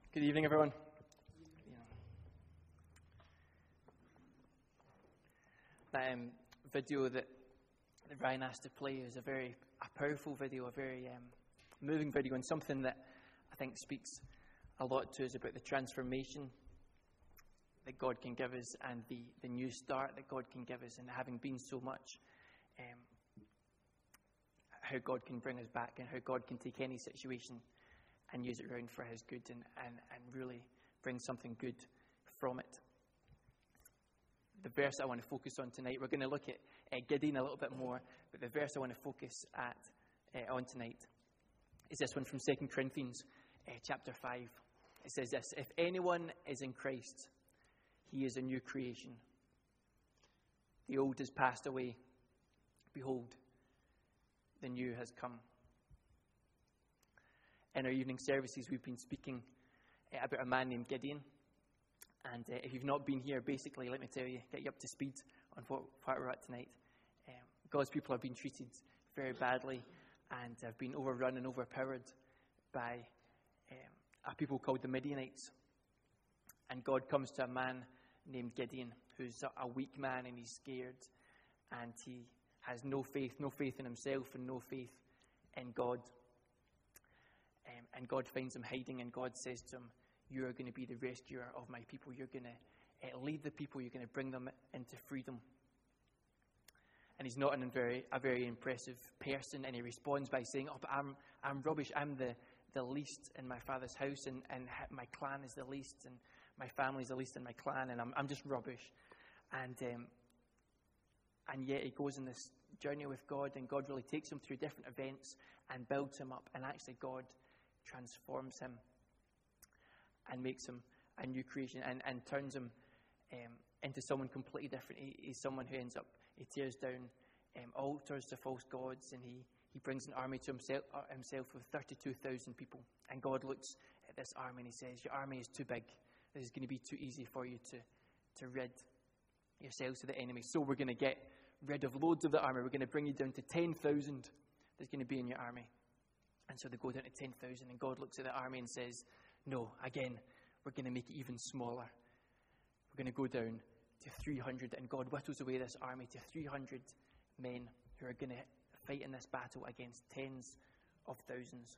Good evening, everyone. That video that Ryan asked to play is a powerful video, a very moving video, and something that I think speaks a lot to us about the transformation that God can give us and the new start that God can give us, and having been so much, how God can bring us back and how God can take any situation and use it around for His good and really bring something good from it. The verse I want to focus on tonight, we're going to look at Gideon a little bit more, but the verse I want to focus on tonight is this one from 2 Corinthians chapter 5. It says this: "If anyone is in Christ, he is a new creation. The old has passed away. Behold, the new has come." In our evening services, we've been speaking about a man named Gideon. And if you've not been here, basically, let me tell you, get you up to speed on what part we're at tonight. God's people have been treated very badly and have been overrun and overpowered by a people called the Midianites. And God comes to a man named Gideon, who's a weak man, and he's scared. And he has no faith in himself and no faith in God. And God finds him hiding, and God says to him, "You are going to be the rescuer of my people. You're going to lead the people. You're going to bring them into freedom." And he's not a very impressive person, and he responds by saying, "Oh, but I'm rubbish. I'm the least in my father's house, and my clan is the least, and my family is the least in my clan, and I'm just rubbish." And yet he goes on this journey with God, and God really takes him through different events and builds him up, and actually God transforms him and makes him a new creation and turns him into someone completely different. He's someone who he tears down altars to false gods, and he brings an army to himself with 32,000 people. And God looks at this army and he says, "Your army is too big. This is going to be too easy for you to rid yourselves of the enemy. So we're going to get rid of loads of the army. We're going to bring you down to 10,000 that's going to be in your army." And so they go down to 10,000, and God looks at the army and says, "No, again, we're going to make it even smaller. We're going to go down to 300, and God whittles away this army to 300 men who are going to fight in this battle against tens of thousands.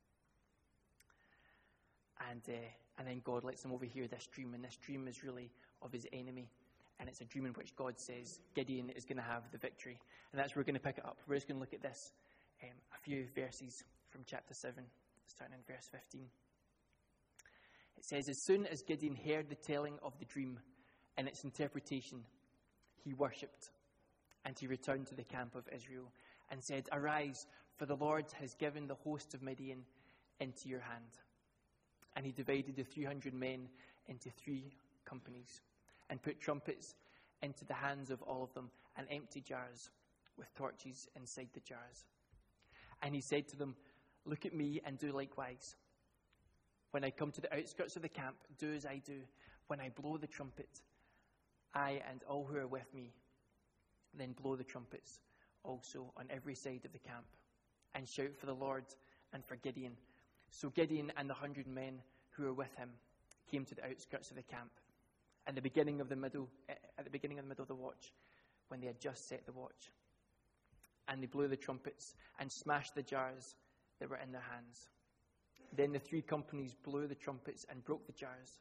And then God lets them overhear this dream, and this dream is really of his enemy. And it's a dream in which God says Gideon is going to have the victory. And that's where we're going to pick it up. We're just going to look at this, a few verses from chapter 7, starting in verse 15. It says, "As soon as Gideon heard the telling of the dream and its interpretation, he worshipped, and he returned to the camp of Israel and said, 'Arise, for the Lord has given the host of Midian into your hand.' And he divided the 300 men into 3 companies and put trumpets into the hands of all of them and empty jars with torches inside the jars. And he said to them, 'Look at me and do likewise. When I come to the outskirts of the camp, do as I do. When I blow the trumpet, I and all who are with me, then blow the trumpets also on every side of the camp, and shout for the Lord and for Gideon.' So Gideon and the 100 men who were with him came to the outskirts of the camp at the beginning of the middle of the watch, when they had just set the watch. And they blew the trumpets and smashed the jars that were in their hands. Then the 3 companies blew the trumpets and broke the jars.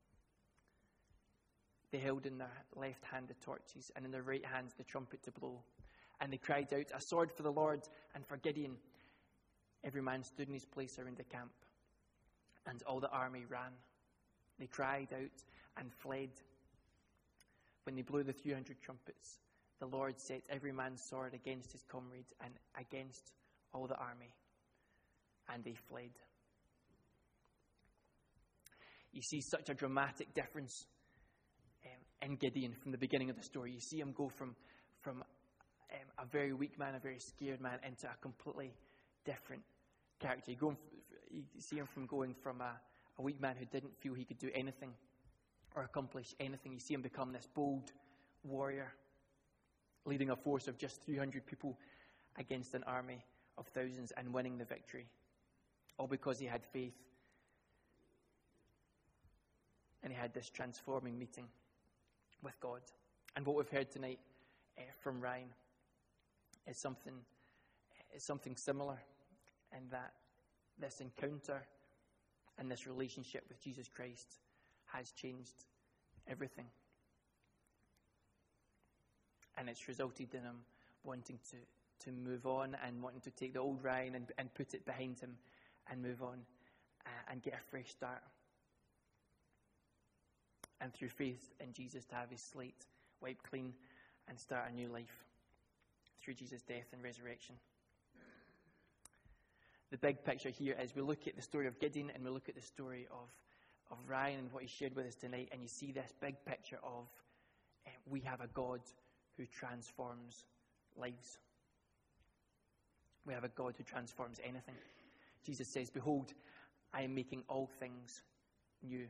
They held in their left hand the torches, and in their right hands the trumpet to blow. And they cried out, 'A sword for the Lord and for Gideon.' Every man stood in his place around the camp, and all the army ran. They cried out and fled. When they blew the 300 trumpets, the Lord set every man's sword against his comrade and against all the army, and they fled." You see such a dramatic difference in Gideon from the beginning of the story. You see him go from a very weak man, a very scared man, into a completely different character. You see him from going from a weak man who didn't feel he could do anything or accomplish anything. You see him become this bold warrior, leading a force of just 300 people against an army of thousands and winning the victory. All because he had faith and he had this transforming meeting with God. And what we've heard tonight from Ryan is something similar, in that this encounter and this relationship with Jesus Christ has changed everything. And it's resulted in him wanting to move on and wanting to take the old Ryan and put it behind him and move on and get a fresh start. And through faith in Jesus, to have his slate wiped clean and start a new life through Jesus' death and resurrection. The big picture here is we look at the story of Gideon and we look at the story of Ryan and what he shared with us tonight, and you see this big picture of we have a God who transforms lives. We have a God who transforms anything. Jesus says, "Behold, I am making all things new."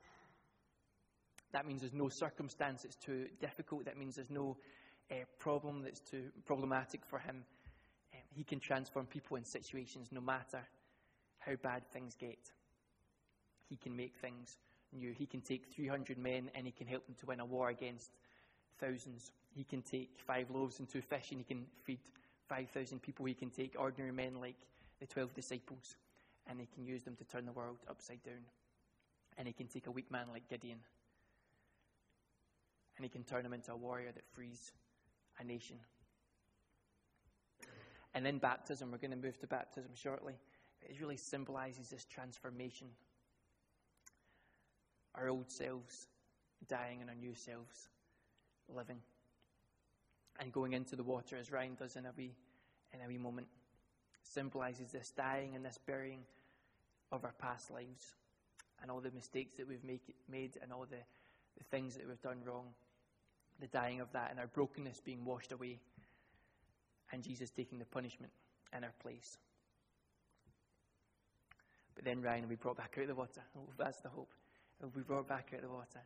That means there's no circumstance that's too difficult. That means there's no problem that's too problematic for him. He can transform people in situations no matter how bad things get. He can make things new. He can take 300 men and he can help them to win a war against thousands. He can take 5 loaves and 2 fish and he can feed 5,000 people. He can take ordinary men like the 12 disciples and he can use them to turn the world upside down. And he can take a weak man like Gideon and he can turn him into a warrior that frees a nation. And in baptism, we're going to move to baptism shortly, it really symbolizes this transformation. Our old selves dying and our new selves living. And going into the water, as Ryan does in a wee moment, symbolizes this dying and this burying of our past lives and all the mistakes that we've made and all the things that we've done wrong. The dying of that and our brokenness being washed away, and Jesus taking the punishment in our place. But then Ryan will be brought back out of the water. Oh, that's the hope. He'll be brought back out of the water.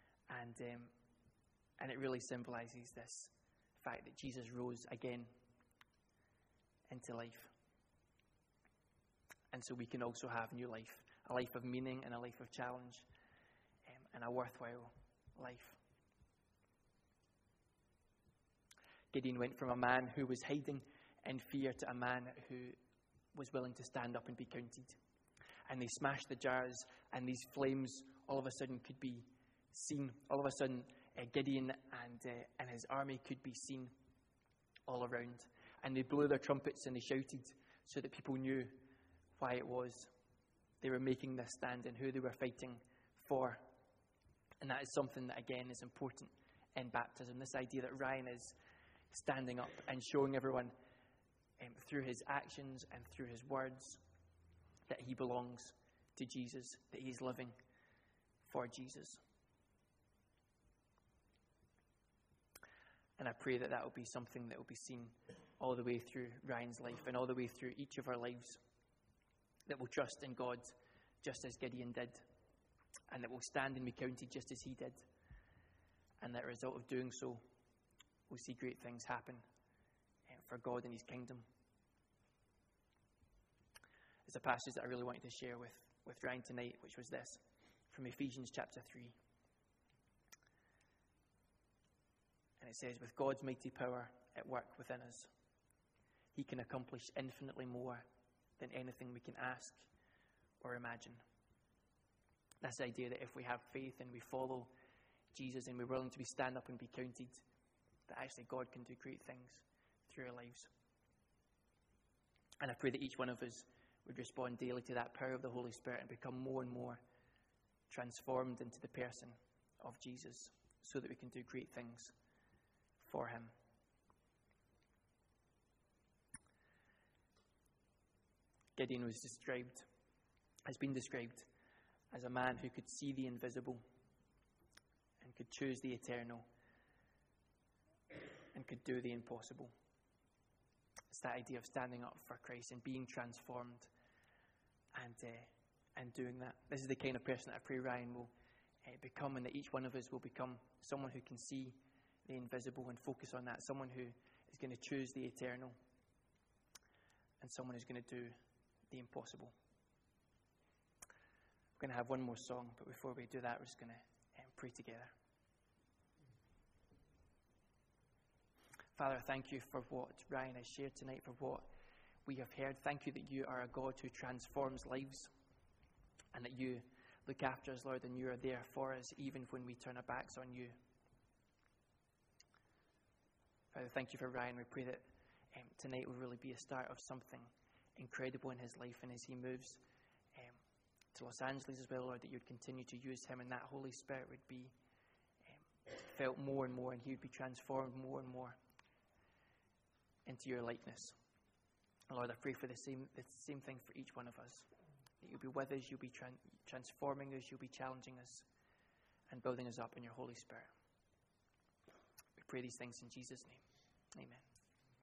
And it really symbolizes this fact that Jesus rose again into life. And so we can also have new life, a life of meaning and a life of challenge, and a worthwhile life. Gideon went from a man who was hiding in fear to a man who was willing to stand up and be counted. And they smashed the jars, and these flames all of a sudden could be seen. All of a sudden, Gideon and his army could be seen all around. And they blew their trumpets and they shouted so that people knew why it was they were making this stand and who they were fighting for. And that is something that, again, is important in baptism. This idea that Ryan is standing up and showing everyone through his actions and through his words that he belongs to Jesus, that he's living for Jesus. And I pray that that will be something that will be seen all the way through Ryan's life and all the way through each of our lives, that will trust in God just as Gideon did, and that will stand and be counted just as he did, and that as a result of doing so, we'll see great things happen for God and his kingdom. There's a passage that I really wanted to share with Ryan tonight, which was this, from Ephesians chapter 3. And it says, "With God's mighty power at work within us, he can accomplish infinitely more than anything we can ask or imagine." That's the idea that if we have faith and we follow Jesus and we're willing to stand up and be counted, that actually God can do great things through our lives. And I pray that each one of us would respond daily to that power of the Holy Spirit and become more and more transformed into the person of Jesus, so that we can do great things for him. Gideon has been described as a man who could see the invisible and could choose the eternal and could do the impossible. It's that idea of standing up for Christ and being transformed and doing that. This is the kind of person that I pray Ryan will become, and that each one of us will become someone who can see the invisible and focus on that, someone who is going to choose the eternal, and someone who's going to do the impossible. We're We're going to have one more song, but before we do that, we're just going to pray together. Father, thank you for what Ryan has shared tonight, for what we have heard. Thank you that you are a God who transforms lives and that you look after us, Lord, and you are there for us even when we turn our backs on you. Father, thank you for Ryan. We pray that tonight will really be a start of something incredible in his life, and as he moves to Los Angeles as well, Lord, that you'd continue to use him and that Holy Spirit would be felt more and more, and he would be transformed more and more into your likeness. Lord, I pray for the same thing for each one of us. That you'll be with us, you'll be transforming us, you'll be challenging us and building us up in your Holy Spirit. We pray these things in Jesus' name. Amen.